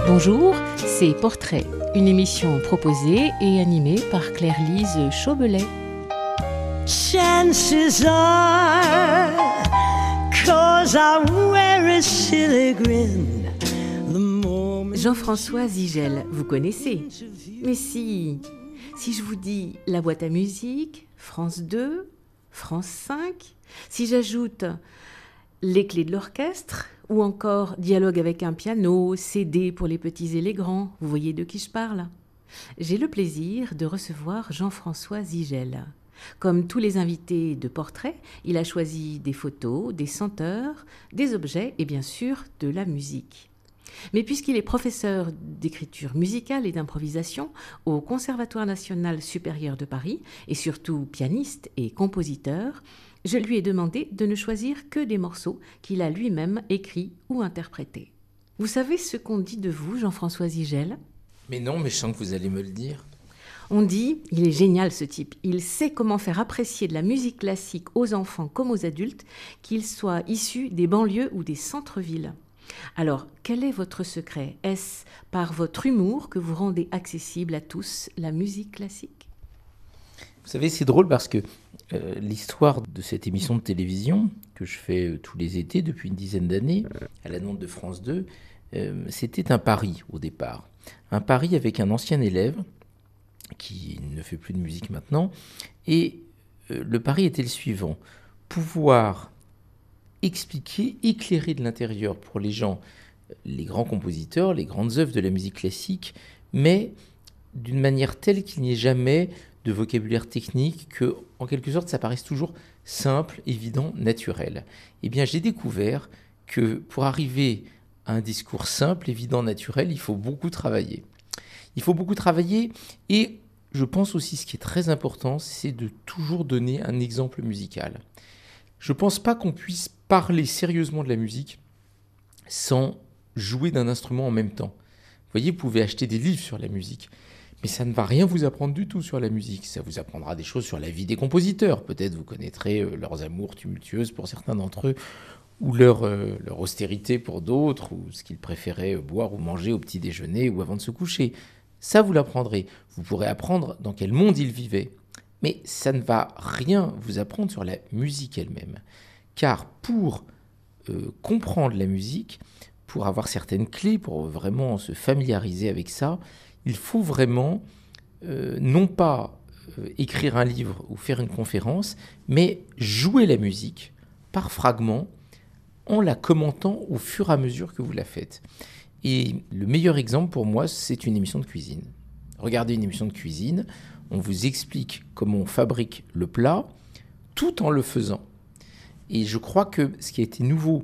Bonjour, c'est Portrait, une émission proposée et animée par Claire-Lise Chaubelet. Chances are, 'cause I wear a silly grin. Jean-François Zigel, vous connaissez? Mais si je vous dis la boîte à musique, France 2, France 5, si j'ajoute les clés de l'orchestre, ou encore dialogue avec un piano, CD pour les petits et les grands, vous voyez de qui je parle? J'ai le plaisir de recevoir Jean-François Zigel. Comme tous les invités de Portrait, il a choisi des photos, des senteurs, des objets et bien sûr de la musique. Mais puisqu'il est professeur d'écriture musicale et d'improvisation au Conservatoire national supérieur de Paris et surtout pianiste et compositeur, je lui ai demandé de ne choisir que des morceaux qu'il a lui-même écrits ou interprétés. Vous savez ce qu'on dit de vous, Jean-François Zigel ? Mais non, mais je sens que vous allez me le dire. On dit, il est génial ce type, il sait comment faire apprécier de la musique classique aux enfants comme aux adultes, qu'ils soient issus des banlieues ou des centres-villes. Alors, quel est votre secret ? Est-ce par votre humour que vous rendez accessible à tous la musique classique ? Vous savez, c'est drôle parce que l'histoire de cette émission de télévision que je fais tous les étés depuis une dizaine d'années, à la demande de France 2, c'était un pari au départ. Un pari avec un ancien élève qui ne fait plus de musique maintenant. Et le pari était le suivant. Pouvoir expliquer, éclairer de l'intérieur pour les gens, les grands compositeurs, les grandes œuvres de la musique classique, mais d'une manière telle qu'il n'y ait jamais de vocabulaire technique, que, en quelque sorte, ça paraisse toujours simple, évident, naturel. Eh bien, j'ai découvert que pour arriver à un discours simple, évident, naturel, il faut beaucoup travailler. Il faut beaucoup travailler et je pense aussi, ce qui est très important, c'est de toujours donner un exemple musical. Je ne pense pas qu'on puisse parler sérieusement de la musique sans jouer d'un instrument en même temps. Vous voyez, vous pouvez acheter des livres sur la musique, mais ça ne va rien vous apprendre du tout sur la musique. Ça vous apprendra des choses sur la vie des compositeurs. Peut-être vous connaîtrez leurs amours tumultueuses pour certains d'entre eux, ou leur austérité pour d'autres, ou ce qu'ils préféraient boire ou manger au petit déjeuner ou avant de se coucher. Ça, vous l'apprendrez. Vous pourrez apprendre dans quel monde ils vivaient. Mais ça ne va rien vous apprendre sur la musique elle-même. Car pour comprendre la musique, pour avoir certaines clés, pour vraiment se familiariser avec ça, il faut vraiment non pas écrire un livre ou faire une conférence, mais jouer la musique par fragments en la commentant au fur et à mesure que vous la faites. Et le meilleur exemple pour moi, c'est une émission de cuisine. Regardez une émission de cuisine, on vous explique comment on fabrique le plat tout en le faisant. Et je crois que ce qui a été nouveau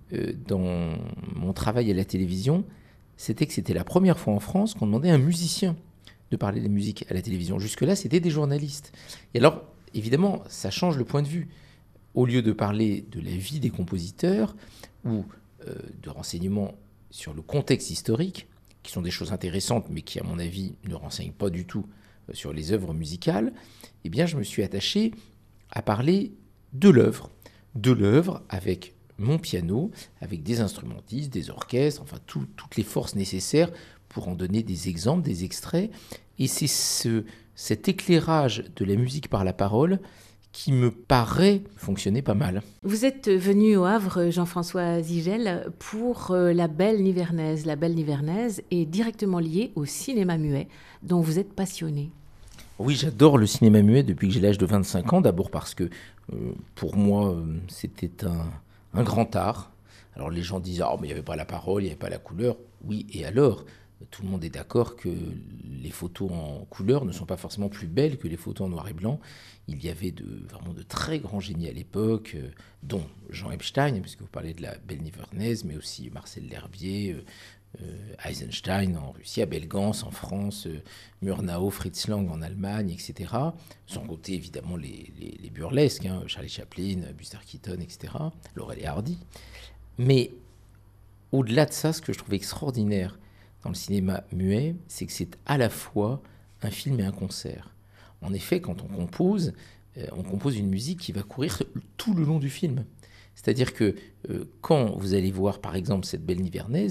dans mon travail à la télévision, c'était que c'était la première fois en France qu'on demandait à un musicien de parler de la musique à la télévision. Jusque-là, c'était des journalistes. Et alors, évidemment, ça change le point de vue. Au lieu de parler de la vie des compositeurs ou de renseignements sur le contexte historique, qui sont des choses intéressantes, mais qui, à mon avis, ne renseignent pas du tout sur les œuvres musicales, eh bien, je me suis attaché à parler de l'œuvre avec mon piano, avec des instrumentistes, des orchestres, enfin toutes les forces nécessaires pour en donner des exemples, des extraits. Et c'est cet éclairage de la musique par la parole qui me paraît fonctionner pas mal. Vous êtes venu au Havre, Jean-François Zigel, pour La Belle Nivernaise. La Belle Nivernaise est directement liée au cinéma muet, dont vous êtes passionné. Oui, j'adore le cinéma muet depuis que j'ai l'âge de 25 ans. D'abord parce que, pour moi, c'était un grand art. Alors les gens disent « Ah, mais il n'y avait pas la parole, il n'y avait pas la couleur ». Oui, et alors ? Tout le monde est d'accord que les photos en couleur ne sont pas forcément plus belles que les photos en noir et blanc. Il y avait vraiment de très grands génies à l'époque, dont Jean Epstein, puisque vous parlez de La Belle Nivernaise, mais aussi Marcel L'Herbier, Eisenstein en Russie, Abel Gance en France, Murnau, Fritz Lang en Allemagne, etc. Sans compter évidemment les burlesques, Charlie Chaplin, Buster Keaton, etc., Laurel et Hardy. Mais au-delà de ça, ce que je trouve extraordinaire dans le cinéma muet, c'est que c'est à la fois un film et un concert. En effet, quand on compose une musique qui va courir tout le long du film. C'est-à-dire que quand vous allez voir, par exemple, cette Belle Nivernaise,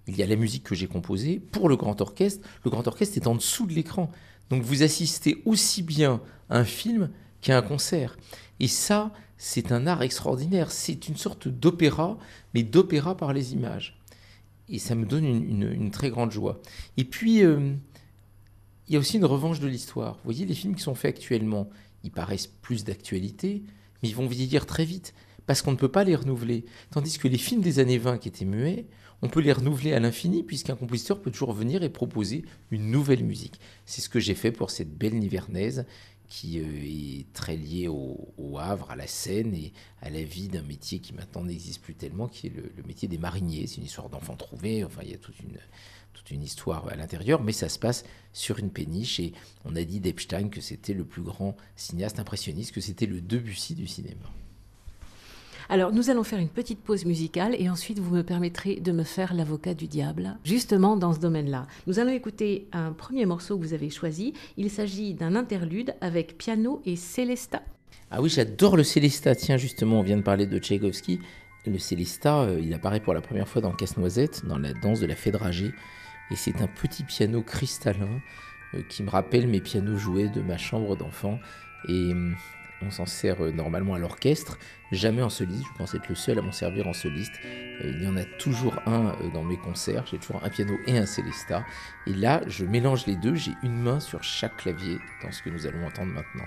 il y a la musique que j'ai composée pour le grand orchestre. Le grand orchestre est en dessous de l'écran. Donc vous assistez aussi bien à un film qu'à un concert. Et ça, c'est un art extraordinaire. C'est une sorte d'opéra, mais d'opéra par les images. Et ça me donne une très grande joie. Et puis, il y a aussi une revanche de l'histoire. Vous voyez, les films qui sont faits actuellement, ils paraissent plus d'actualité, mais ils vont vieillir très vite, parce qu'on ne peut pas les renouveler. Tandis que les films des années 20 qui étaient muets, on peut les renouveler à l'infini, puisqu'un compositeur peut toujours venir et proposer une nouvelle musique. C'est ce que j'ai fait pour cette belle Nivernaise, qui est très liée au Havre, à la Seine et à la vie d'un métier qui maintenant n'existe plus tellement, qui est le métier des mariniers. C'est une histoire d'enfants trouvés, enfin il y a toute une histoire à l'intérieur, mais ça se passe sur une péniche, et on a dit d'Epstein que c'était le plus grand cinéaste impressionniste, que c'était le Debussy du cinéma. Alors, nous allons faire une petite pause musicale et ensuite vous me permettrez de me faire l'avocat du diable, justement dans ce domaine-là. Nous allons écouter un premier morceau que vous avez choisi. Il s'agit d'un interlude avec piano et Célesta. Ah oui, j'adore le Célesta. Tiens, justement, on vient de parler de Tchaïkovski. Le Célesta, il apparaît pour la première fois dans Casse-Noisette, dans la danse de la fée dragée. Et c'est un petit piano cristallin qui me rappelle mes pianos joués de ma chambre d'enfant. Et on s'en sert normalement à l'orchestre, jamais en soliste. Je pense être le seul à m'en servir en soliste. Il y en a toujours un dans mes concerts. J'ai toujours un piano et un Célesta. Et là, je mélange les deux. J'ai une main sur chaque clavier dans ce que nous allons entendre maintenant.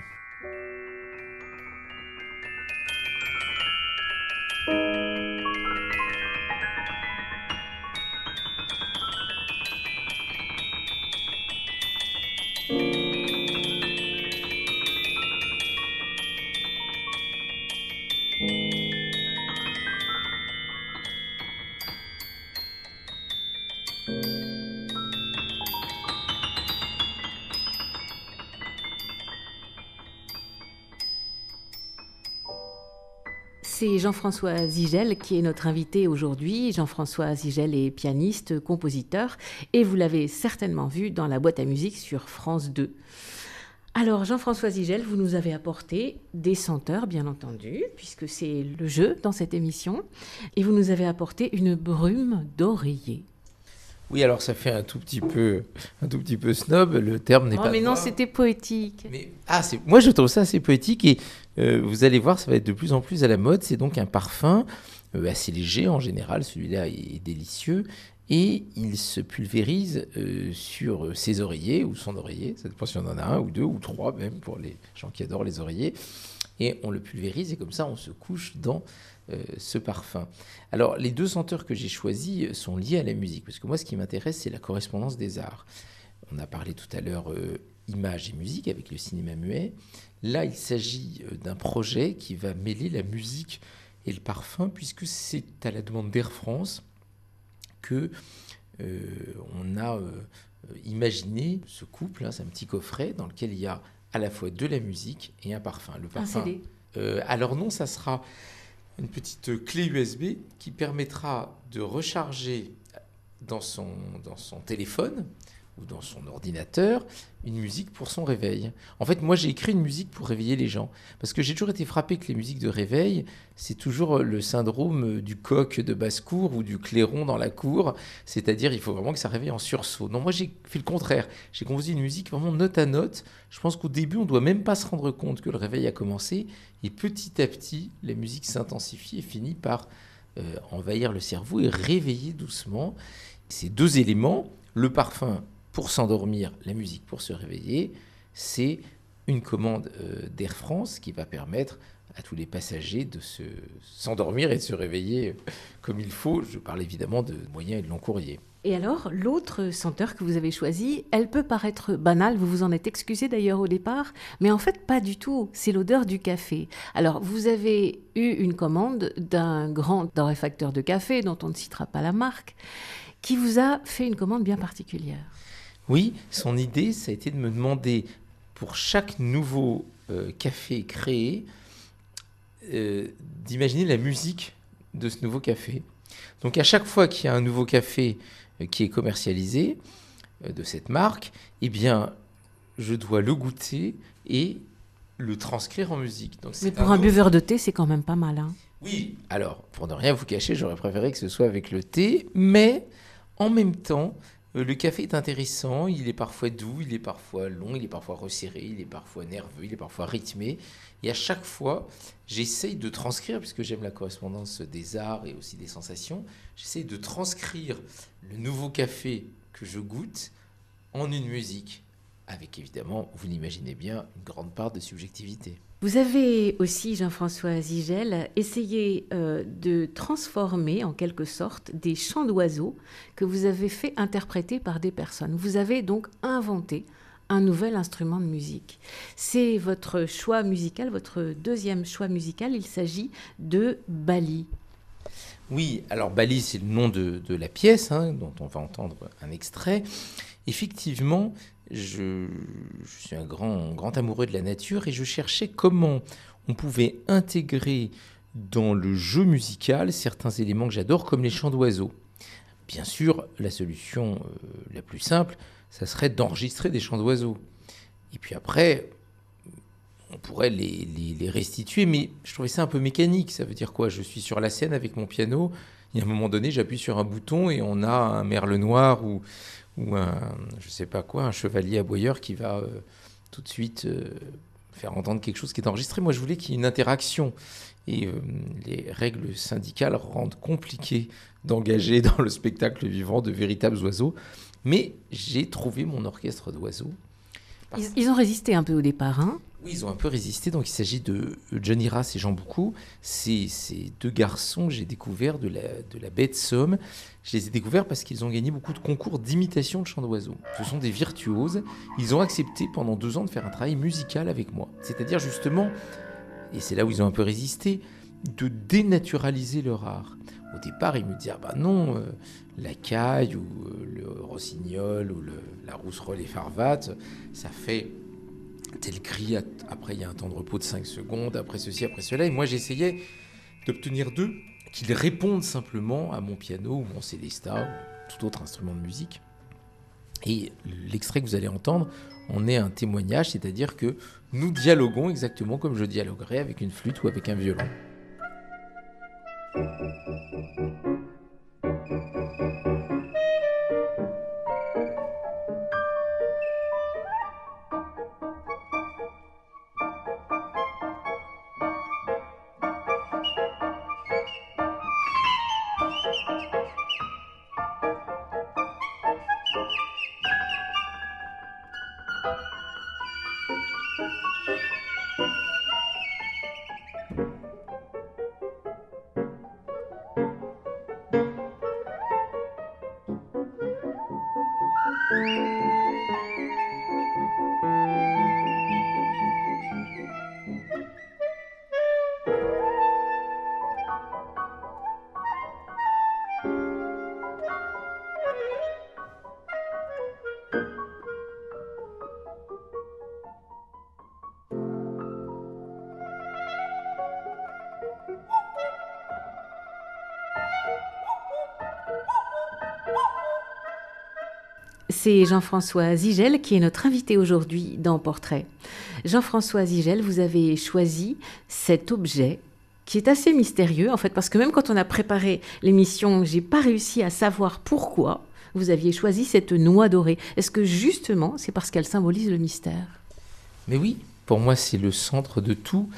C'est Jean-François Zigel qui est notre invité aujourd'hui. Jean-François Zigel est pianiste, compositeur, et vous l'avez certainement vu dans la boîte à musique sur France 2. Alors Jean-François Zigel, vous nous avez apporté des senteurs, bien entendu, puisque c'est le jeu dans cette émission, et vous nous avez apporté une brume d'oreiller. Oui, alors ça fait un tout petit peu snob, le terme n'est pas... mais non, c'était poétique. Mais, moi je trouve ça assez poétique, et vous allez voir, ça va être de plus en plus à la mode. C'est donc un parfum assez léger en général, celui-là est délicieux, et il se pulvérise sur ses oreillers, ou son oreiller, ça dépend si on en a un, ou deux, ou trois même, pour les gens qui adorent les oreillers, et on le pulvérise, et comme ça on se couche dans ce parfum. Alors, les deux senteurs que j'ai choisis sont liés à la musique, parce que moi, ce qui m'intéresse, c'est la correspondance des arts. On a parlé tout à l'heure images et musique avec le cinéma muet. Là, il s'agit d'un projet qui va mêler la musique et le parfum, puisque c'est à la demande d'Air France que on a imaginé ce couple, hein, c'est un petit coffret dans lequel il y a à la fois de la musique et un parfum. Le parfum, un CD. Alors non, ça sera une petite clé USB qui permettra de recharger dans son téléphone ou dans son ordinateur une musique pour son réveil. En fait, moi, j'ai écrit une musique pour réveiller les gens, parce que j'ai toujours été frappé que les musiques de réveil, c'est toujours le syndrome du coq de basse-cour ou du clairon dans la cour, c'est-à-dire il faut vraiment que ça réveille en sursaut. Non, moi, j'ai fait le contraire. J'ai composé une musique vraiment note à note. Je pense qu'au début, on ne doit même pas se rendre compte que le réveil a commencé, et petit à petit, la musique s'intensifie et finit par envahir le cerveau et réveiller doucement. Ces deux éléments, le parfum pour s'endormir, la musique pour se réveiller, c'est une commande d'Air France qui va permettre à tous les passagers de s'endormir et de se réveiller comme il faut. Je parle évidemment de moyen et de long courrier. Et alors, l'autre senteur que vous avez choisi, elle peut paraître banale, vous vous en êtes excusé d'ailleurs au départ, mais en fait pas du tout, c'est l'odeur du café. Alors, vous avez eu une commande d'un grand torréfacteur de café, dont on ne citera pas la marque, qui vous a fait une commande bien particulière. Oui, son idée, ça a été de me demander, pour chaque nouveau café créé, d'imaginer la musique de ce nouveau café. Donc à chaque fois qu'il y a un nouveau café qui est commercialisé de cette marque, eh bien, je dois le goûter et le transcrire en musique. Donc, mais pour un buveur de thé, c'est quand même pas mal, hein. Oui, alors, pour ne rien vous cacher, j'aurais préféré que ce soit avec le thé, mais En même temps, le café est intéressant, il est parfois doux, il est parfois long, il est parfois resserré, il est parfois nerveux, il est parfois rythmé. Et à chaque fois, j'essaye de transcrire, puisque j'aime la correspondance des arts et aussi des sensations, j'essaye de transcrire le nouveau café que je goûte en une musique, avec évidemment, vous l'imaginez bien, une grande part de subjectivité. Vous avez aussi, Jean-François Zigel, essayé de transformer en quelque sorte des chants d'oiseaux que vous avez fait interpréter par des personnes. Vous avez donc inventé un nouvel instrument de musique. C'est votre choix musical, votre deuxième choix musical, il s'agit de Bali. Oui, alors Bali, c'est le nom de la pièce, dont on va entendre un extrait. Effectivement, je suis un grand amoureux de la nature et je cherchais comment on pouvait intégrer dans le jeu musical certains éléments que j'adore, comme les chants d'oiseaux. Bien sûr, la solution la plus simple, ça serait d'enregistrer des chants d'oiseaux. Et puis après, on pourrait les restituer, mais je trouvais ça un peu mécanique. Ça veut dire quoi? Je suis sur la scène avec mon piano, et à un moment donné, j'appuie sur un bouton et on a un merle noir ou un, je sais pas quoi, un chevalier aboyeur qui va tout de suite faire entendre quelque chose qui est enregistré. Moi, je voulais qu'il y ait une interaction. Et les règles syndicales rendent compliqué d'engager dans le spectacle vivant de véritables oiseaux. Mais j'ai trouvé mon orchestre d'oiseaux. Ils ont résisté un peu au départ, hein? Oui, ils ont un peu résisté. Donc, il s'agit de Johnny Rass et Jean Boucou. Ces deux garçons que j'ai découverts de la baie de Somme. Je les ai découverts parce qu'ils ont gagné beaucoup de concours d'imitation de chants d'oiseaux. Ce sont des virtuoses. Ils ont accepté pendant 2 ans de faire un travail musical avec moi. C'est-à-dire justement, et c'est là où ils ont un peu résisté, de dénaturaliser leur art. Au départ, ils me disaient « Ah bah non, la caille ou le rossignol ou la rousserolle et farvate, ça fait tel cri, après il y a un temps de repos de 5 secondes, après ceci, après cela. » Et moi, j'essayais d'obtenir d'eux qu'ils répondent simplement à mon piano ou mon célesta ou tout autre instrument de musique. Et l'extrait que vous allez entendre en est un témoignage, c'est-à-dire que nous dialoguons exactement comme je dialoguerais avec une flûte ou avec un violon. C'est Jean-François Zigel qui est notre invité aujourd'hui dans Portrait. Jean-François Zigel, vous avez choisi cet objet qui est assez mystérieux, en fait, parce que même quand on a préparé l'émission, j'ai pas réussi à savoir pourquoi vous aviez choisi cette noix dorée. Est-ce que justement, c'est parce qu'elle symbolise le mystère? Mais oui, pour moi, c'est le centre de tout.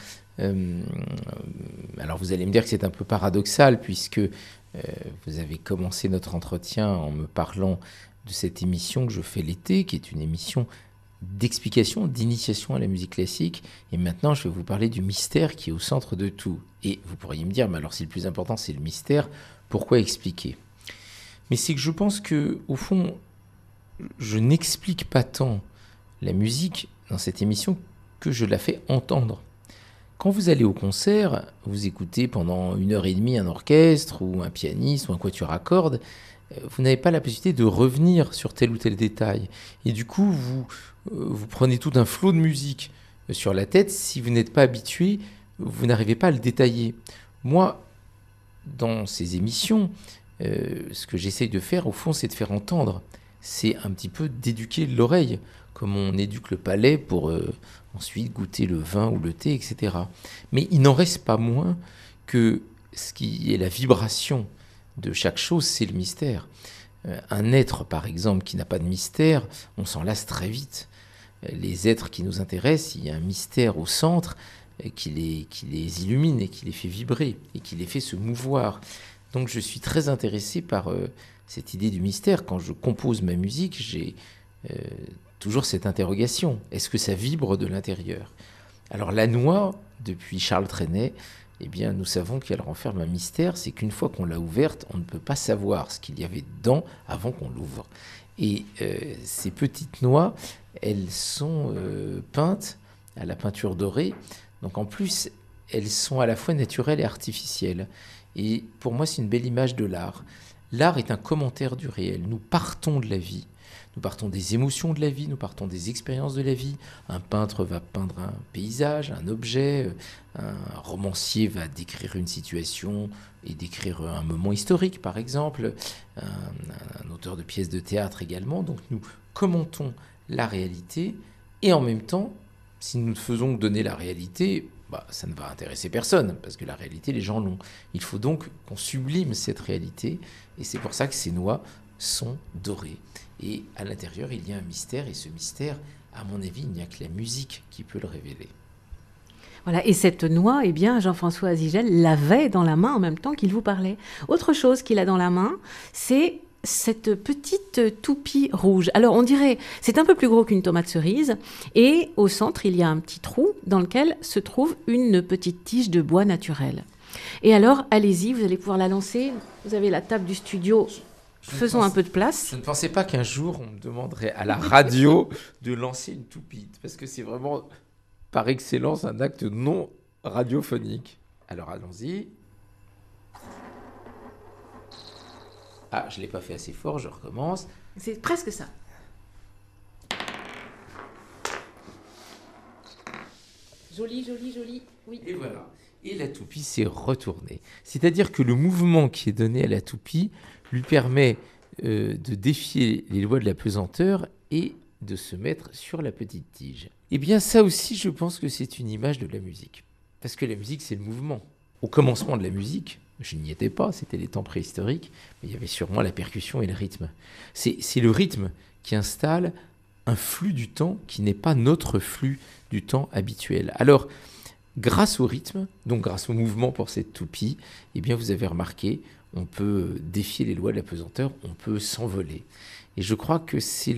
Alors vous allez me dire que c'est un peu paradoxal, puisque vous avez commencé notre entretien en me parlant de cette émission que je fais l'été, qui est une émission d'explication, d'initiation à la musique classique. Et maintenant, je vais vous parler du mystère qui est au centre de tout. Et vous pourriez me dire, mais alors si le plus important, c'est le mystère, pourquoi expliquer? Mais c'est que je pense que, au fond, je n'explique pas tant la musique dans cette émission que je la fais entendre. Quand vous allez au concert, vous écoutez pendant 1h30 un orchestre ou un pianiste ou un quatuor à cordes, vous n'avez pas la possibilité de revenir sur tel ou tel détail. Et du coup, vous prenez tout un flot de musique sur la tête. Si vous n'êtes pas habitué, vous n'arrivez pas à le détailler. Moi, dans ces émissions, ce que j'essaye de faire, au fond, c'est de faire entendre. C'est un petit peu d'éduquer l'oreille, comme on éduque le palais pour ensuite goûter le vin ou le thé, etc. Mais il n'en reste pas moins que ce qui est la vibration de chaque chose, c'est le mystère. Un être, par exemple, qui n'a pas de mystère, on s'en lasse très vite. Les êtres qui nous intéressent, il y a un mystère au centre qui les illumine et qui les fait vibrer et qui les fait se mouvoir. Donc je suis très intéressé par cette idée du mystère. Quand je compose ma musique, j'ai toujours cette interrogation. Est-ce que ça vibre de l'intérieur ? Alors la noix, depuis Charles Trenet, eh bien, nous savons qu'elle renferme un mystère, c'est qu'une fois qu'on l'a ouverte, on ne peut pas savoir ce qu'il y avait dedans avant qu'on l'ouvre. Et ces petites noix, elles sont peintes à la peinture dorée. Donc en plus, elles sont à la fois naturelles et artificielles. Et pour moi, c'est une belle image de l'art. L'art est un commentaire du réel. Nous partons de la vie. Nous partons des émotions de la vie, nous partons des expériences de la vie. Un peintre va peindre un paysage, un objet, un romancier va décrire une situation et décrire un moment historique, par exemple, un auteur de pièces de théâtre également. Donc nous commentons la réalité et en même temps, si nous ne faisons que donner la réalité, ça ne va intéresser personne, parce que la réalité, les gens l'ont. Il faut donc qu'on sublime cette réalité, et c'est pour ça que ces noix sont dorées. Et à l'intérieur, il y a un mystère, et ce mystère, à mon avis, il n'y a que la musique qui peut le révéler. Voilà, et cette noix, eh bien, Jean-François Azigel l'avait dans la main en même temps qu'il vous parlait. Autre chose qu'il a dans la main, c'est cette petite toupie rouge. Alors on dirait, c'est un peu plus gros qu'une tomate cerise, et au centre, il y a un petit trou dans lequel se trouve une petite tige de bois naturel. Et alors, allez-y, vous allez pouvoir la lancer. Vous avez la table du studio. Faisons un peu de place. Je ne pensais pas qu'un jour, on me demanderait à la radio de lancer une toupie, parce que c'est vraiment, par excellence, un acte non radiophonique. Alors, allons-y. Ah, je ne l'ai pas fait assez fort, je recommence. C'est presque ça. Joli, joli, joli. Oui. Et voilà. Et la toupie s'est retournée. C'est-à-dire que le mouvement qui est donné à la toupie lui permet de défier les lois de la pesanteur et de se mettre sur la petite tige. Eh bien, ça aussi, je pense que c'est une image de la musique. Parce que la musique, c'est le mouvement. Au commencement de la musique, je n'y étais pas, c'était les temps préhistoriques, mais il y avait sûrement la percussion et le rythme. C'est le rythme qui installe un flux du temps qui n'est pas notre flux du temps habituel. Alors, grâce au rythme, donc grâce au mouvement pour cette toupie, eh bien vous avez remarqué, on peut défier les lois de la pesanteur, on peut s'envoler. Et je crois que c'est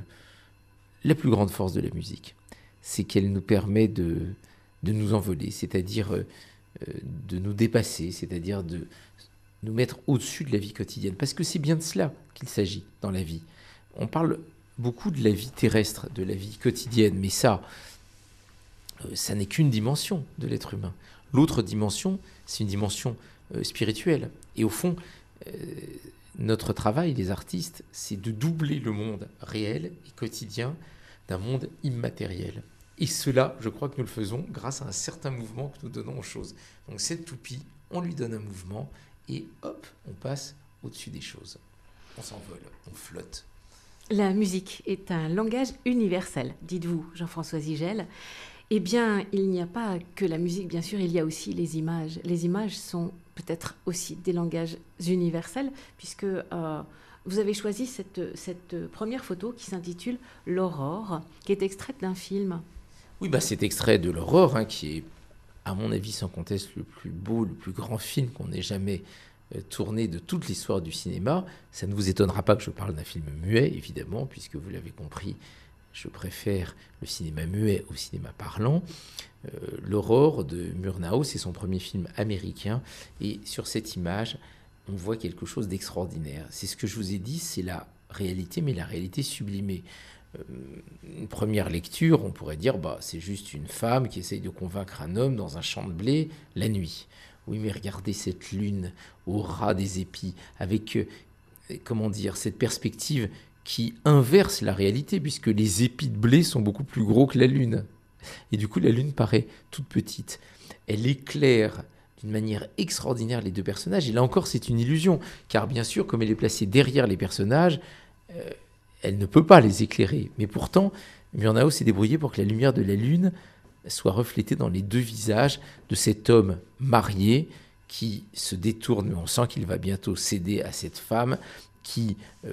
la plus grande force de la musique. C'est qu'elle nous permet de nous envoler, c'est-à-dire de nous dépasser, c'est-à-dire de nous mettre au-dessus de la vie quotidienne. Parce que c'est bien de cela qu'il s'agit dans la vie. On parle beaucoup de la vie terrestre, de la vie quotidienne, mais ça n'est qu'une dimension de l'être humain. L'autre dimension, c'est une dimension spirituelle. Et au fond, notre travail, les artistes, c'est de doubler le monde réel et quotidien d'un monde immatériel. Et cela, je crois que nous le faisons grâce à un certain mouvement que nous donnons aux choses. Donc cette toupie, on lui donne un mouvement et hop, on passe au-dessus des choses. On s'envole, on flotte. La musique est un langage universel, dites-vous, Jean-François Azigel. Eh bien, il n'y a pas que la musique, bien sûr, il y a aussi les images. Les images sont peut-être aussi des langages universels, puisque vous avez choisi cette première photo qui s'intitule « L'aurore », qui est extraite d'un film. Oui, c'est extrait de l'Aurore, qui est, à mon avis, sans conteste, le plus beau, le plus grand film qu'on ait jamais tourné de toute l'histoire du cinéma. Ça ne vous étonnera pas que je parle d'un film muet, évidemment, puisque vous l'avez compris, je préfère le cinéma muet au cinéma parlant. L'Aurore de Murnau, c'est son premier film américain. Et sur cette image, on voit quelque chose d'extraordinaire. C'est ce que je vous ai dit, c'est la réalité, mais la réalité sublimée. Une première lecture, on pourrait dire, c'est juste une femme qui essaye de convaincre un homme dans un champ de blé la nuit. Oui, mais regardez cette lune au ras des épis, avec, cette perspective qui inverse la réalité, puisque les épis de blé sont beaucoup plus gros que la lune. Et du coup, la lune paraît toute petite. Elle éclaire d'une manière extraordinaire les deux personnages. Et là encore, c'est une illusion, car bien sûr, comme elle est placée derrière les personnages, elle ne peut pas les éclairer. Mais pourtant, Murnau s'est débrouillé pour que la lumière de la lune soit reflétée dans les deux visages de cet homme marié qui se détourne, mais on sent qu'il va bientôt céder à cette femme, qui,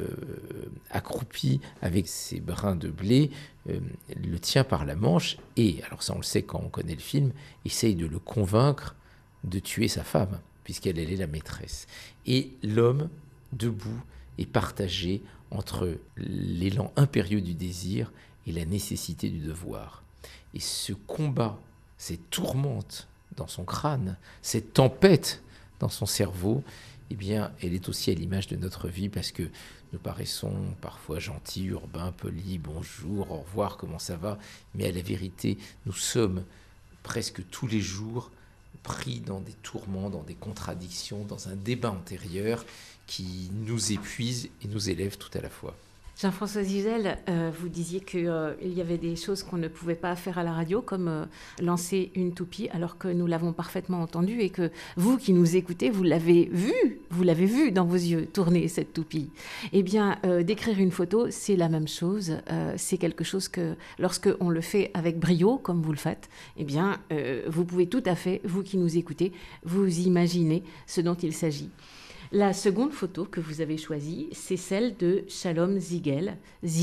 accroupi avec ses brins de blé, le tient par la manche et, alors ça on le sait quand on connaît le film, essaye de le convaincre de tuer sa femme, puisqu'elle est la maîtresse. Et l'homme, debout, est partagé entre l'élan impérieux du désir et la nécessité du devoir. Et ce combat, cette tourmente dans son crâne, cette tempête dans son cerveau, eh bien, elle est aussi à l'image de notre vie, parce que nous paraissons parfois gentils, urbains, polis, bonjour, au revoir, comment ça va, mais à la vérité, nous sommes presque tous les jours pris dans des tourments, dans des contradictions, dans un débat antérieur qui nous épuise et nous élève tout à la fois. Jean-François Zigel, vous disiez qu'il y avait des choses qu'on ne pouvait pas faire à la radio, comme lancer une toupie, alors que nous l'avons parfaitement entendu et que vous qui nous écoutez, vous l'avez vu dans vos yeux tourner cette toupie. Eh bien, décrire une photo, c'est la même chose. C'est quelque chose que, lorsque on le fait avec brio, comme vous le faites, eh bien, vous pouvez tout à fait, vous qui nous écoutez, vous imaginer ce dont il s'agit. La seconde photo que vous avez choisie, c'est celle de Shalom Zigel,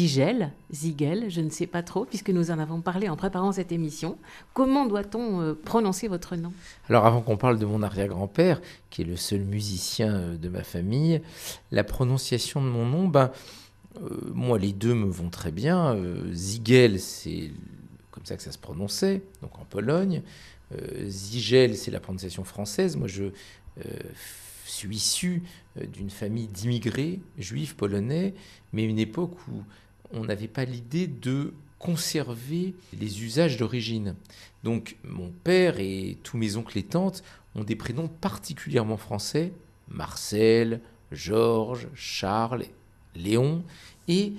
je ne sais pas trop, puisque nous en avons parlé en préparant cette émission. Comment doit-on prononcer votre nom ? Alors avant qu'on parle de mon arrière-grand-père, qui est le seul musicien de ma famille, la prononciation de mon nom, moi les deux me vont très bien. Zigel, c'est comme ça que ça se prononçait, donc en Pologne. Zigel, c'est la prononciation française. Moi je suis issu d'une famille d'immigrés juifs polonais, mais une époque où on n'avait pas l'idée de conserver les usages d'origine. Donc mon père et tous mes oncles et tantes ont des prénoms particulièrement français, Marcel, Georges, Charles, Léon, et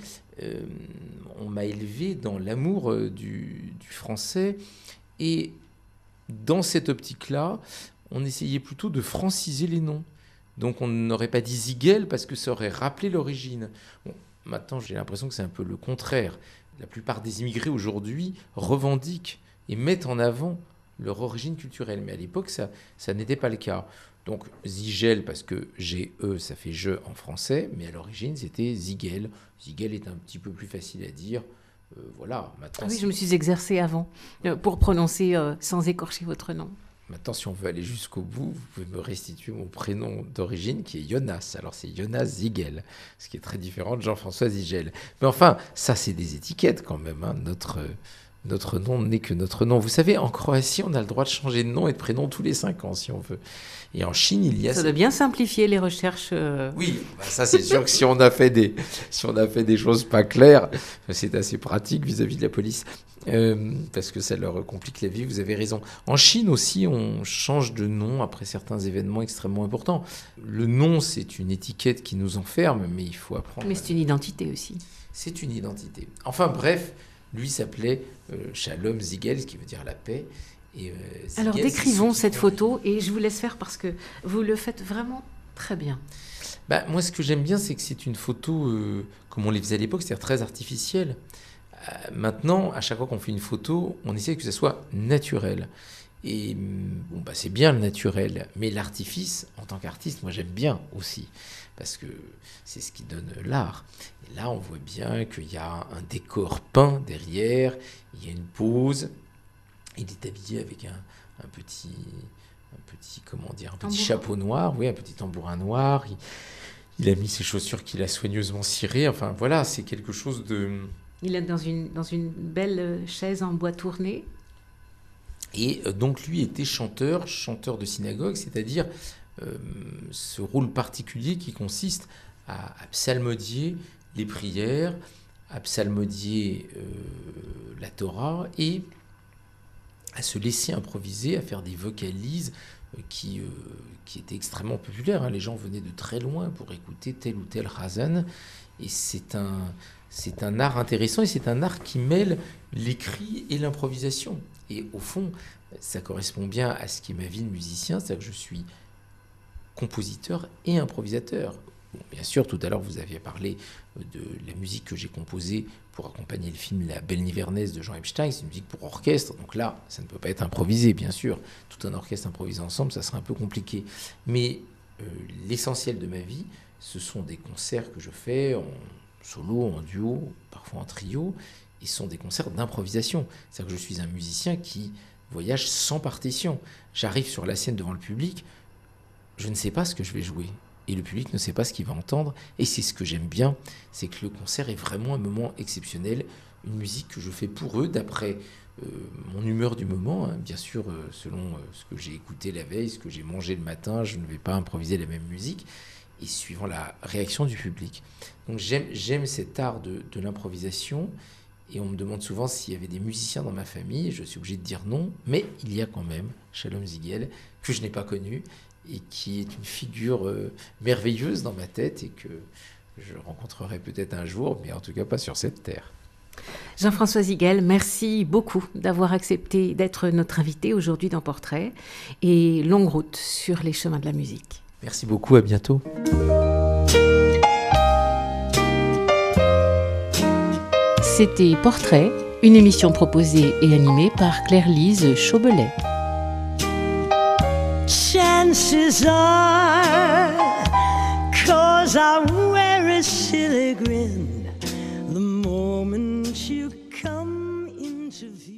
on m'a élevé dans l'amour du français, et dans cette optique-là, on essayait plutôt de franciser les noms. Donc on n'aurait pas dit Zigel parce que ça aurait rappelé l'origine. Bon, maintenant, j'ai l'impression que c'est un peu le contraire. La plupart des immigrés aujourd'hui revendiquent et mettent en avant leur origine culturelle. Mais à l'époque, ça n'était pas le cas. Donc Zigel, parce que G-E, ça fait je en français, mais à l'origine, c'était Zigel. Zigel est un petit peu plus facile à dire. Voilà. Maintenant, oui, je me suis exercée avant pour prononcer sans écorcher votre nom. Maintenant, si on veut aller jusqu'au bout, vous pouvez me restituer mon prénom d'origine qui est Jonas. Alors, c'est Jonas Zigel, ce qui est très différent de Jean-François Zigel. Mais enfin, ça, c'est des étiquettes quand même. Hein. Notre nom n'est que notre nom. Vous savez, en Croatie, on a le droit de changer de nom et de prénom tous les 5 ans, si on veut. Et en Chine, il y a... Ça doit bien simplifier les recherches. Oui, ça c'est sûr que si on a fait des choses pas claires, c'est assez pratique vis-à-vis de la police. Parce que ça leur complique la vie, vous avez raison. En Chine aussi, on change de nom après certains événements extrêmement importants. Le nom, c'est une étiquette qui nous enferme, mais il faut apprendre. Mais c'est une identité aussi. C'est une identité. Enfin bref, lui s'appelait Shalom Zigel, ce qui veut dire la paix. Et, Zigel, alors décrivons cette photo, et je vous laisse faire parce que vous le faites vraiment très bien. Moi, ce que j'aime bien, c'est que c'est une photo, comme on les faisait à l'époque, c'est-à-dire très artificielle. Maintenant, à chaque fois qu'on fait une photo, on essaie que ça soit naturel. Et bon, c'est bien le naturel, mais l'artifice, en tant qu'artiste, moi j'aime bien aussi, parce que c'est ce qui donne l'art. Et là, on voit bien qu'il y a un décor peint derrière, il y a une pose, il est habillé avec un petit chapeau noir, oui, un petit tambourin noir, il a mis ses chaussures qu'il a soigneusement cirées, enfin voilà, c'est quelque chose de... Il est dans une belle chaise en bois tourné. Et donc lui était chanteur de synagogue, c'est-à-dire ce rôle particulier qui consiste à psalmodier les prières, à psalmodier la Torah et à se laisser improviser, à faire des vocalises qui étaient extrêmement populaires. Hein. Les gens venaient de très loin pour écouter tel ou tel Razan. Et c'est un art intéressant et c'est un art qui mêle l'écrit et l'improvisation. Et au fond, ça correspond bien à ce qui est ma vie de musicien, c'est-à-dire que je suis compositeur et improvisateur. Bon, bien sûr, tout à l'heure, vous aviez parlé de la musique que j'ai composée pour accompagner le film La Belle Nivernaise de Jean Epstein. C'est une musique pour orchestre, donc là, ça ne peut pas être improvisé, bien sûr. Tout un orchestre improvisé ensemble, ça serait un peu compliqué. Mais l'essentiel de ma vie, ce sont des concerts que je fais en solo, en duo, parfois en trio, et ce sont des concerts d'improvisation. C'est-à-dire que je suis un musicien qui voyage sans partition. J'arrive sur la scène devant le public, je ne sais pas ce que je vais jouer. Et le public ne sait pas ce qu'il va entendre. Et c'est ce que j'aime bien, c'est que le concert est vraiment un moment exceptionnel, une musique que je fais pour eux, d'après mon humeur du moment, hein. Bien sûr, selon ce que j'ai écouté la veille, ce que j'ai mangé le matin, je ne vais pas improviser la même musique, et suivant la réaction du public. Donc j'aime cet art de l'improvisation, et on me demande souvent s'il y avait des musiciens dans ma famille, je suis obligé de dire non, mais il y a quand même Shalom Ziegel, que je n'ai pas connu, et qui est une figure merveilleuse dans ma tête, et que je rencontrerai peut-être un jour, mais en tout cas pas sur cette terre. Jean-François Ziegel, merci beaucoup d'avoir accepté d'être notre invité aujourd'hui dans Portrait, et longue route sur les chemins de la musique. Merci beaucoup, à bientôt. C'était Portrait, une émission proposée et animée par Claire-Lise Chaubelet. Chances are, 'cause I wear a silly grin the moment you come into view.